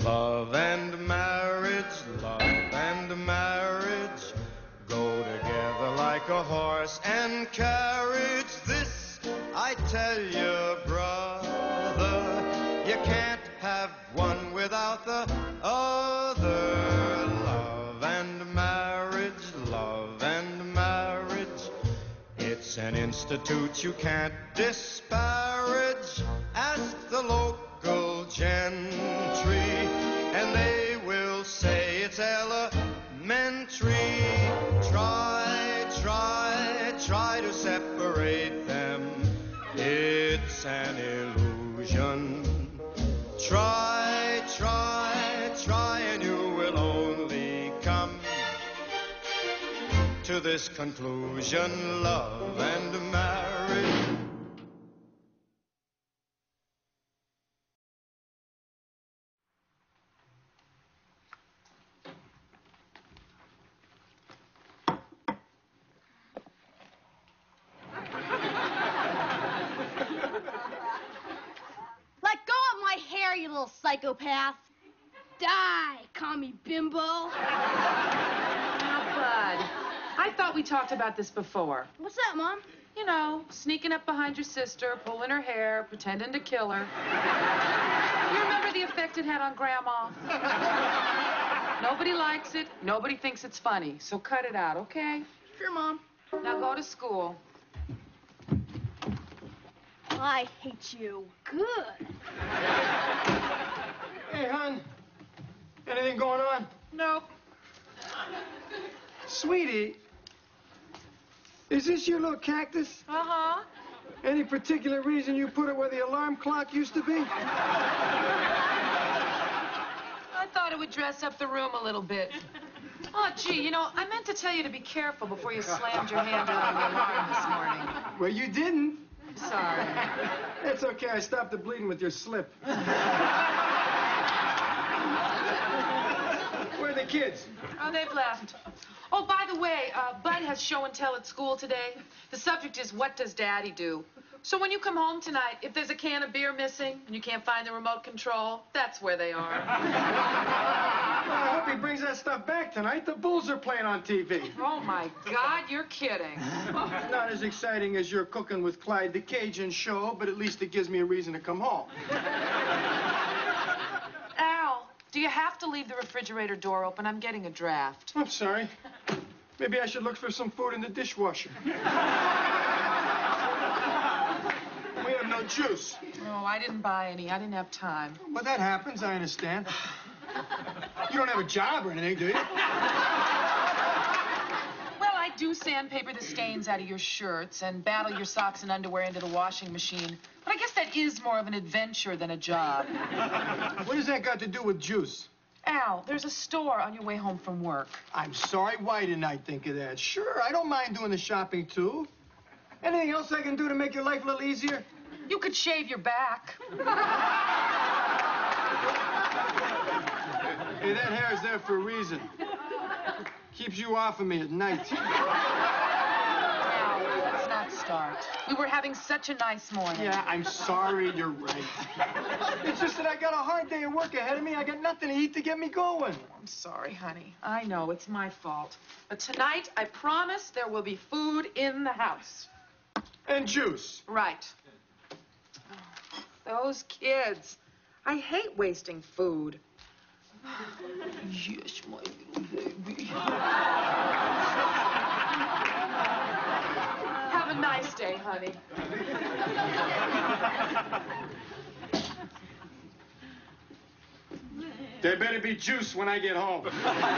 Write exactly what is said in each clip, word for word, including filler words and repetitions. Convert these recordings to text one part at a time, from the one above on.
Love and marriage, love and marriage go together like a horse and carriage. This I tell you, brother, you can't have one without the other. Love and marriage, love and marriage, it's an institute you can't disparage. Ask the local gentry, and they will say it's elementary. Try, try, try to separate them. It's an illusion. Try, try, try, and you will only come to this conclusion. Love and marriage. You little psychopath. Die, call me bimbo. Now, Bud, I thought we talked about this before. What's that, Mom? You know, sneaking up behind your sister, pulling her hair, pretending to kill her. You remember the effect it had on Grandma? Nobody likes it. Nobody thinks it's funny. So cut it out, okay? Sure, Mom. Now go to school. I hate you. Good. Hey, hon. Anything going on? Nope. Sweetie, is this your little cactus? Uh-huh. Any particular reason you put it where the alarm clock used to be? I thought it would dress up the room a little bit. Oh, gee, you know, I meant to tell you to be careful before you slammed your hand around the alarm this morning. Well, you didn't. Sorry. It's okay. I stopped the bleeding with your slip. Where are the kids? Oh, they've left. Oh, by the way, uh, Bud has show and tell at school today. The subject is, what does Daddy do? So when you come home tonight, if there's a can of beer missing and you can't find the remote control, that's where they are. Well, I hope he brings that stuff back tonight. The Bulls are playing on T V. Oh, my God, you're kidding. It's not as exciting as your Cooking with Clyde the Cajun show, but at least it gives me a reason to come home. Al, do you have to leave the refrigerator door open? I'm getting a draft. I'm sorry. Maybe I should look for some food in the dishwasher. We have no juice. Oh, I didn't buy any. I didn't have time. Well, that happens. I understand. You don't have a job or anything, do you? Well, I do sandpaper the stains out of your shirts and battle your socks and underwear into the washing machine. But I guess that is more of an adventure than a job. What does that got to do with juice? Al, there's a store on your way home from work. I'm sorry. Why didn't I think of that? Sure, I don't mind doing the shopping, too. Anything else I can do to make your life a little easier? You could shave your back. Hey, that hair is there for a reason. Keeps you off of me at night. Al, let's not start. We were having such a nice morning. Yeah, I'm sorry. You're right. It's just that I got a hard day of work ahead of me. I got nothing to eat to get me going. I'm sorry, honey. I know, it's my fault. But tonight, I promise there will be food in the house. And juice. Right. Those kids. I hate wasting food. Yes, my little baby. Have a nice day, honey. There better be juice when I get home.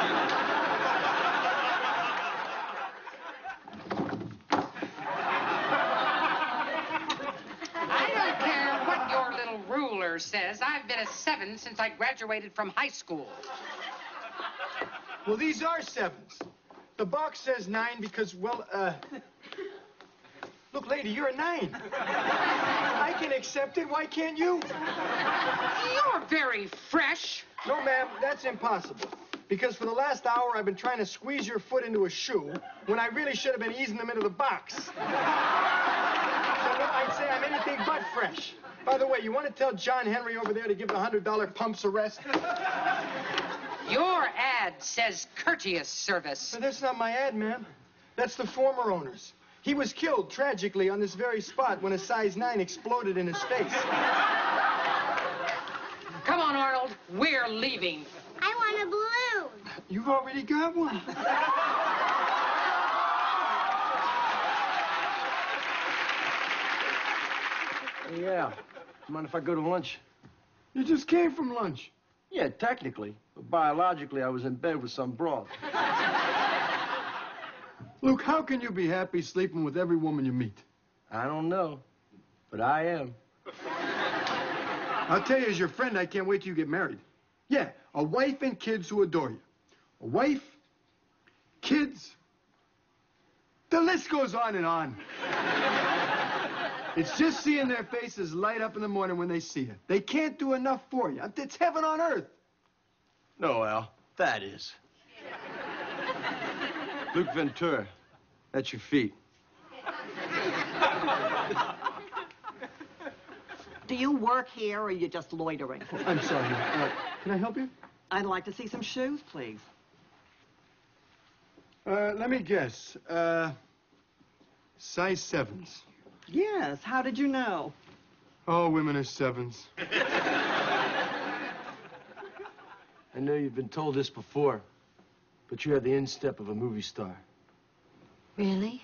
Says I've been a seven since I graduated from high school. Well, these are sevens. The box says nine because, well, uh... Look, lady, you're a nine. I can accept it. Why can't you? You're very fresh. No, ma'am, that's impossible. Because for the last hour, I've been trying to squeeze your foot into a shoe when I really should have been easing them into the box. So no, I'd say I'm anything but fresh. By the way, you want to tell John Henry over there to give the one hundred dollar pumps a rest? Your ad says courteous service. But that's not my ad, ma'am. That's the former owner's. He was killed tragically on this very spot when a size nine exploded in his face. Come on, Arnold. We're leaving. I want a balloon. You've already got one. Yeah. Mind if I go to lunch? You just came from lunch. Yeah, technically. But biologically, I was in bed with some broad. Luke, how can you be happy sleeping with every woman you meet? I don't know, but I am. I'll tell you, as your friend, I can't wait till you get married. Yeah, a wife and kids who adore you. A wife, kids. The list goes on and on. It's just seeing their faces light up in the morning when they see you. They can't do enough for you. It's heaven on earth. No, Al, that is. Luke Ventura, that's your feet. Do you work here, or are you just loitering? I'm sorry. Uh, can I help you? I'd like to see some shoes, please. Uh, let me guess. Uh, size sevens. Yes, how did you know? All women are sevens. I know you've been told this before, but you have the instep of a movie star. Really?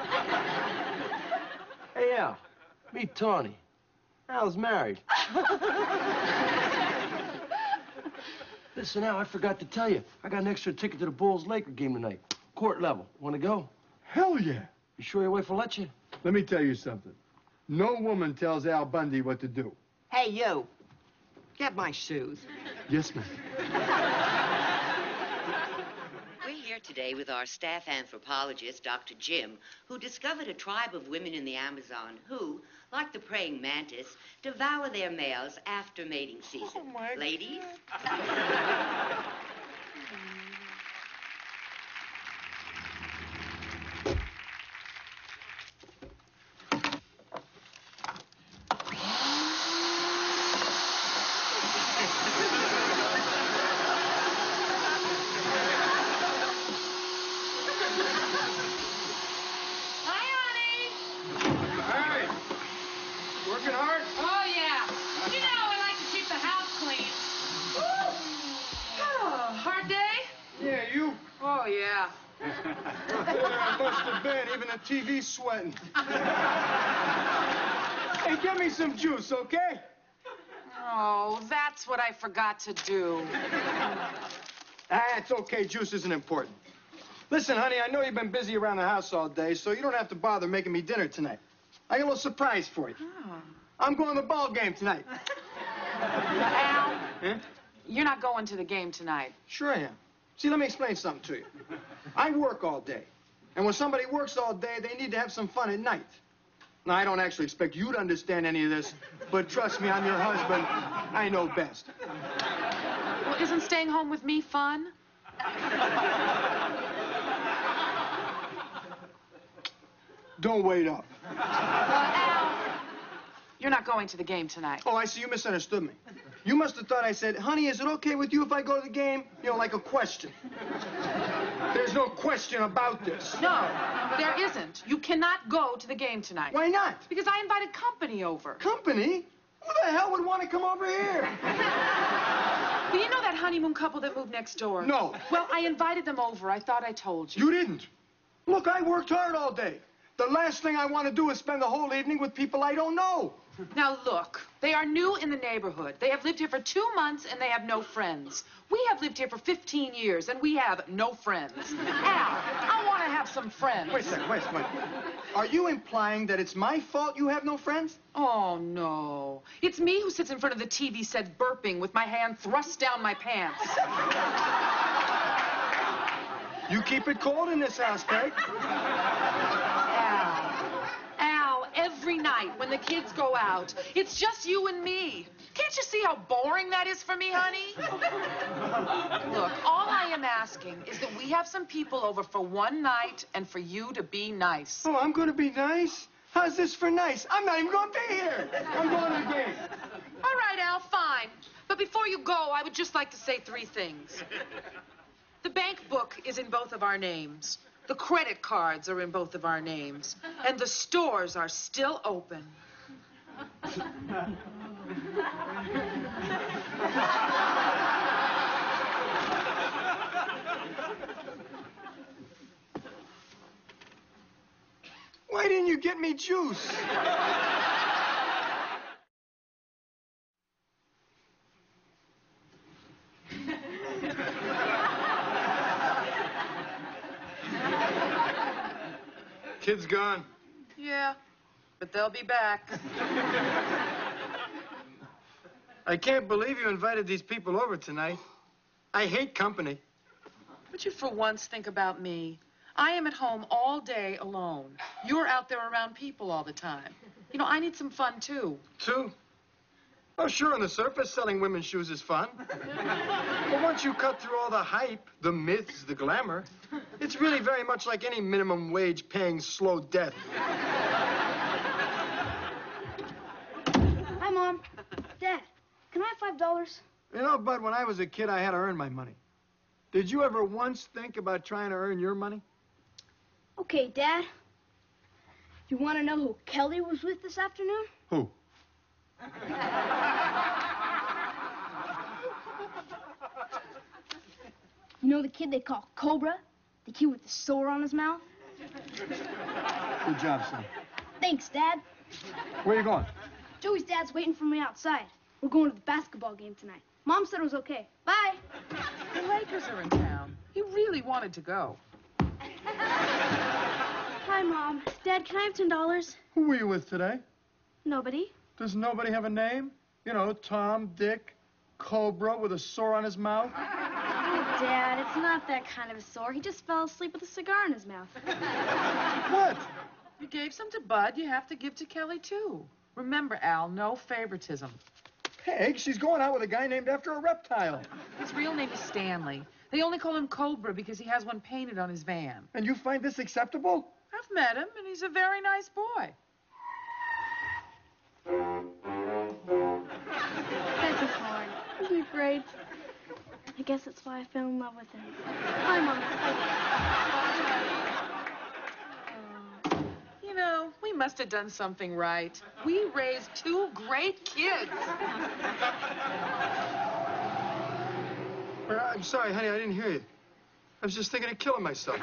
Hey, Al, meet Tawny. Al's married. Listen, Al, I forgot to tell you. I got an extra ticket to the Bulls-Laker game tonight. Court level. Want to go? Hell yeah. You sure your wife will let you? Let me tell you something. No woman tells Al Bundy what to do. Hey, you. Get my shoes. Yes, ma'am. We're here today with our staff anthropologist, Doctor Jim, who discovered a tribe of women in the Amazon who, like the praying mantis, devour their males after mating season. Oh, my Ladies? Working hard? Oh, yeah. You know, I like to keep the house clean. Oh, hard day? Yeah, you. Oh, yeah. Yeah, must have been. Even the T V's sweating. Hey, get me some juice, okay? Oh, that's what I forgot to do. Ah, it's okay. Juice isn't important. Listen, honey, I know you've been busy around the house all day, so you don't have to bother making me dinner tonight. I got a little surprise for you. Oh. I'm going to the ball game tonight. Al, Huh? you're not going to the game tonight. Sure I am. See, let me explain something to you. I work all day. And when somebody works all day, they need to have some fun at night. Now, I don't actually expect you to understand any of this, but trust me, I'm your husband. I know best. Well, isn't staying home with me fun? Don't wait up. Uh, Al, you're not going to the game tonight. Oh, I see. You misunderstood me. You must have thought I said, honey, is it okay with you if I go to the game? You know, like a question. There's no question about this. No, there isn't. You cannot go to the game tonight. Why not? Because I invited company over. Company? Who the hell would want to come over here? Do you know that honeymoon couple that moved next door? No. Well, I invited them over. I thought I told you. You didn't. Look, I worked hard all day. The last thing I want to do is spend the whole evening with people I don't know. Now, look, they are new in the neighborhood. They have lived here for two months, and they have no friends. We have lived here for fifteen years, and we have no friends. Al, I want to have some friends. Wait a second, wait a second. Are you implying that it's my fault you have no friends? Oh, no. It's me who sits in front of the T V set burping with my hand thrust down my pants. You keep it cold in this house, Peg. Al, Al, every night when the kids go out, it's just you and me. Can't you see how boring that is for me, honey? Look, all I am asking is that we have some people over for one night and for you to be nice. Oh, I'm going to be nice? How's this for nice? I'm not even going to be here. I'm going to the game. All right, Al, fine. But before you go, I would just like to say three things. The bank book is in both of our names. The credit cards are in both of our names. And the stores are still open. Why didn't you get me juice? Kid's gone. Yeah, but they'll be back. I can't believe you invited these people over tonight. I hate company. Would you for once think about me? I am at home all day alone. You're out there around people all the time. You know, I need some fun, too. Two? Oh, sure, on the surface, selling women's shoes is fun. But once you cut through all the hype, the myths, the glamour, it's really very much like any minimum wage paying slow death. Hi, Mom. Dad, can I have five dollars? You know, Bud, when I was a kid, I had to earn my money. Did you ever once think about trying to earn your money? Okay, Dad. You want to know who Kelly was with this afternoon? Who? You know the kid they call Cobra? The kid with the sore on his mouth? Good job, son. Thanks, Dad. Where are you going? Joey's dad's waiting for me outside. We're going to the basketball game tonight. Mom said it was okay. Bye. The Lakers are in town. He really wanted to go. Hi, Mom. Dad, can I have ten dollars? Who were you with today? Nobody. Does nobody have a name? You know, Tom, Dick, Cobra with a sore on his mouth? Oh, Dad, it's not that kind of a sore. He just fell asleep with a cigar in his mouth. What? You gave some to Bud, you have to give to Kelly, too. Remember, Al, no favoritism. Peg, she's going out with a guy named after a reptile. His real name is Stanley. They only call him Cobra because he has one painted on his van. And you find this acceptable? I've met him, and he's a very nice boy. That's a horn. Isn't he great? I guess that's why I fell in love with him. Hi, Mom. You know, we must have done something right. We raised two great kids. Uh, I'm sorry, honey, I didn't hear you. I was just thinking of killing myself.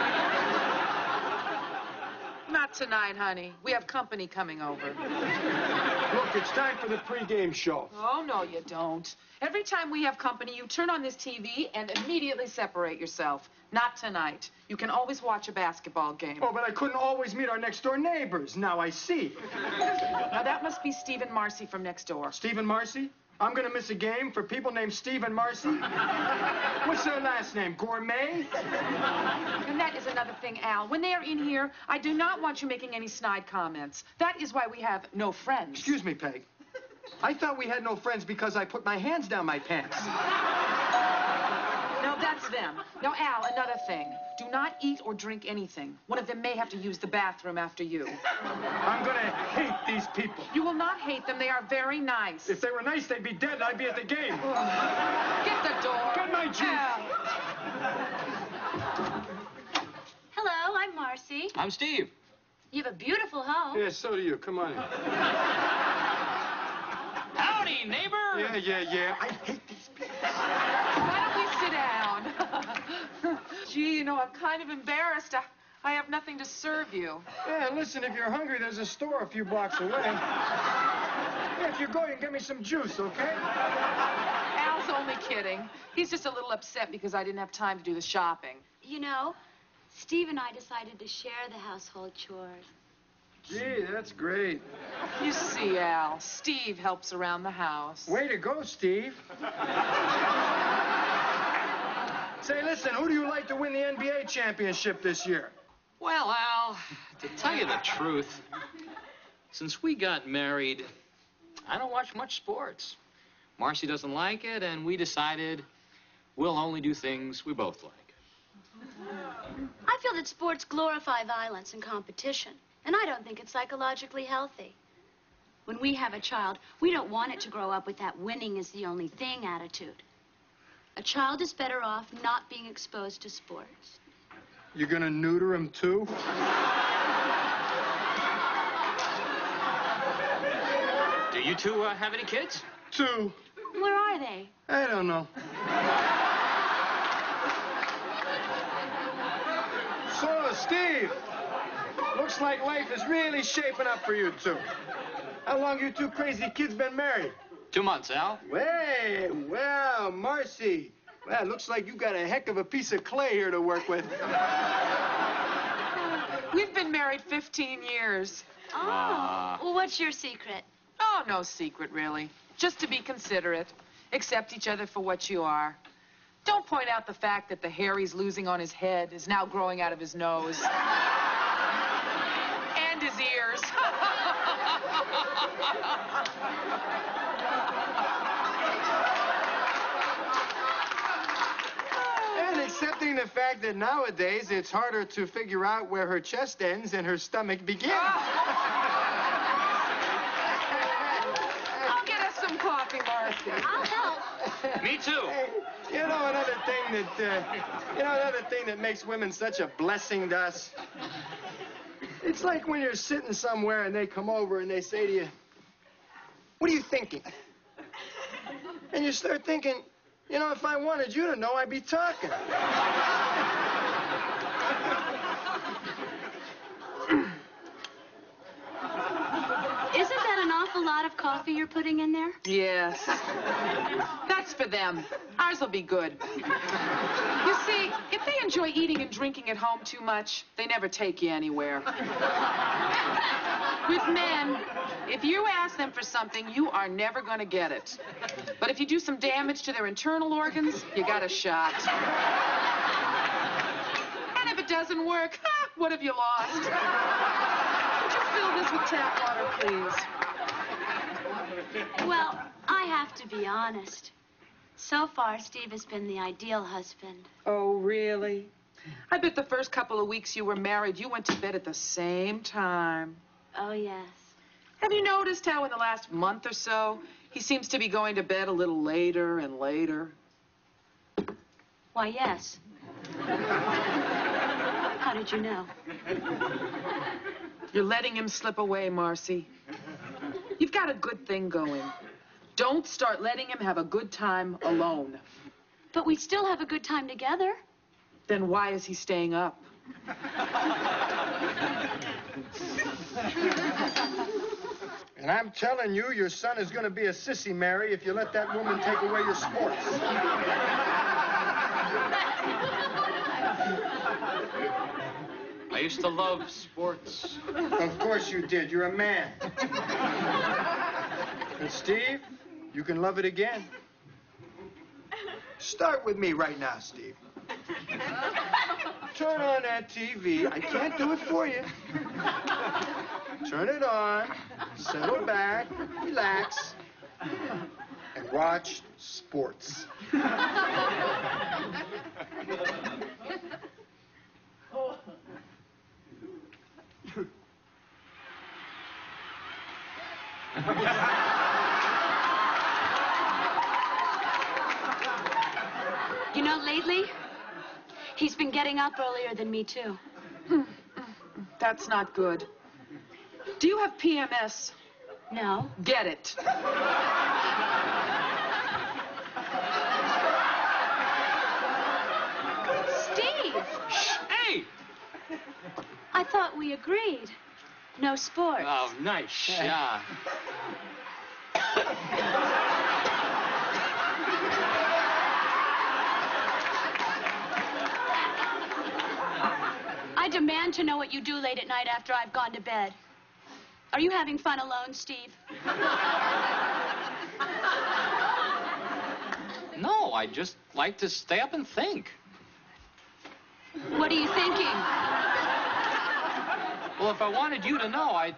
Not tonight, honey. We have company coming over. Look, it's time for the pregame show. Oh, no, you don't. Every time we have company, you turn on this T V and immediately separate yourself. Not tonight. You can always watch a basketball game. Oh, but I couldn't always meet our next-door neighbors. Now I see. Now, that must be Steve and Marcy from next door. Steve and Marcy? I'm gonna miss a game for people named Steve and Marcy? What's their last name? Gourmet? And that is another thing, Al. When they are in here, I do not want you making any snide comments. That is why we have no friends. Excuse me, Peg. I thought we had no friends because I put my hands down my pants. No, that's them. Now, Al, another thing. Do not eat or drink anything. One of them may have to use the bathroom after you. I'm gonna hate these people. You will not hate them. They are very nice. If they were nice, they'd be dead and I'd be at the game. Get the door. Get my juice. Al. Hello, I'm Marcy. I'm Steve. You have a beautiful home. Yeah, so do you. Come on in. Howdy, neighbor. Yeah, yeah, yeah. I hate these people. Why don't we sit down? Gee, you know, I'm kind of embarrassed. I, I have nothing to serve you. Yeah, listen, if you're hungry, there's a store a few blocks away. Yeah, if you go, you can get me some juice, okay? Al's only kidding. He's just a little upset because I didn't have time to do the shopping. You know, Steve and I decided to share the household chores. Gee, that's great. You see, Al, Steve helps around the house. Way to go, Steve. Say, listen, who do you like to win the N B A championship this year? Well, Al, to tell you the truth, since we got married, I don't watch much sports. Marcy doesn't like it, and we decided we'll only do things we both like. I feel that sports glorify violence and competition, and I don't think it's psychologically healthy. When we have a child, we don't want it to grow up with that winning is the only thing attitude. A child is better off not being exposed to sports. You're gonna neuter him, too? Do you two uh, have any kids? Two. Where are they? I don't know. So, Steve, looks like life is really shaping up for you two. How long you two crazy kids been married? Two months, Al. Way, well, Marcy. Well, it looks like you got a heck of a piece of clay here to work with. We've been married fifteen years. Oh, Uh. well, what's your secret? Oh, no secret, really. Just to be considerate. Accept each other for what you are. Don't point out the fact that the hair he's losing on his head is now growing out of his nose. And his ears. And accepting the fact that nowadays it's harder to figure out where her chest ends and her stomach begins. I'll get us some coffee, Marcy. I'll help. Me too. Hey, you know another thing that, uh, you know another thing that makes women such a blessing to us? It's like when you're sitting somewhere and they come over and they say to you, "What are you thinking?" And you start thinking, you know, if I wanted you to know, I'd be talking. Isn't that an awful lot of coffee you're putting in there? Yes. That's for them. Ours will be good. You see, if they enjoy eating and drinking at home too much, they never take you anywhere. With men, if you ask them for something, you are never going to get it. But if you do some damage to their internal organs, you got a shot. And if it doesn't work, ha, what have you lost? Would you fill this with tap water, please? Well, I have to be honest. So far, Steve has been the ideal husband. Oh, really? I bet the first couple of weeks you were married, you went to bed at the same time. Oh, yes. Have you noticed how in the last month or so, he seems to be going to bed a little later and later? Why, yes. How did you know? You're letting him slip away, Marcy. You've got a good thing going. Don't start letting him have a good time alone. But we still have a good time together. Then why is he staying up? And I'm telling you, your son is going to be a sissy, Mary, if you let that woman take away your sports. I used to love sports. Of course you did. You're a man. And Steve, you can love it again. Start with me right now, Steve. Turn on that T V. I can't do it for you. Turn it on, settle back, relax, and watch sports. You know, lately, he's been getting up earlier than me, too. That's not good. Do you have P M S? No. Get it. Steve! Hey! I thought we agreed. No sports. Oh, nice shot. I demand to know what you do late at night after I've gone to bed. Are you having fun alone, Steve? No, I just like to stay up and think. What are you thinking? Well, if I wanted you to know, I'd...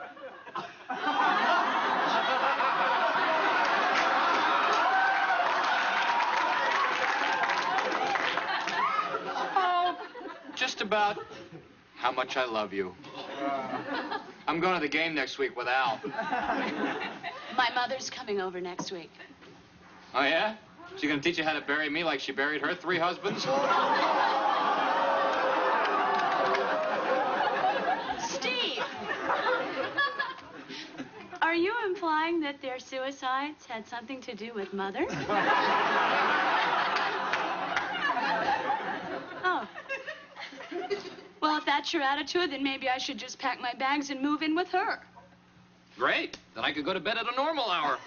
just about how much I love you. I'm going to the game next week with Al. My mother's coming over next week. Oh, yeah? She gonna teach you how to bury me like she buried her three husbands? Steve! Are you implying that their suicides had something to do with Mother? Oh. Well, if that's your attitude, then maybe I should just pack my bags and move in with her. Great. Then I could go to bed at a normal hour.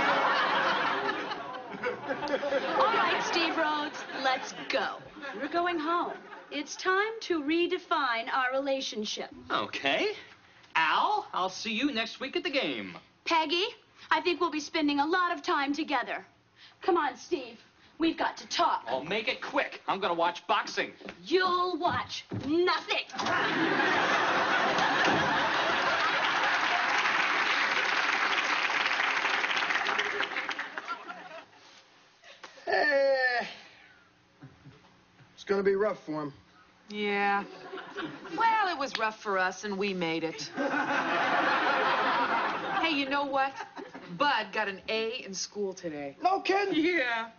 All right, Steve Rhodes, let's go. We're going home. It's time to redefine our relationship. Okay. Al, I'll see you next week at the game. Peggy, I think we'll be spending a lot of time together. Come on, Steve. We've got to talk. I'll make it quick. I'm gonna watch boxing. You'll watch nothing. Eh, it's gonna be rough for him. Yeah. Well, it was rough for us, and we made it. Hey, you know what? Bud got an A in school today. No kidding? Yeah.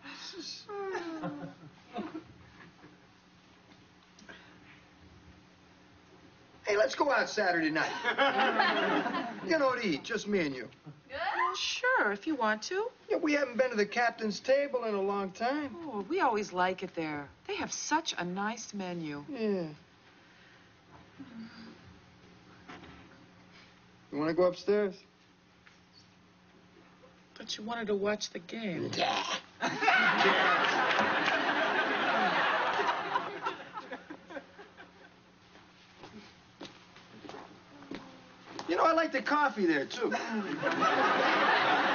Hey, let's go out Saturday night. You know, to eat, just me and you. Well, sure, if you want to. Yeah, we haven't been to the captain's table in a long time. Oh, we always like it there. They have such a nice menu. Yeah. You want to go upstairs? But you wanted to watch the game. Yeah. You know, I like the coffee there, too.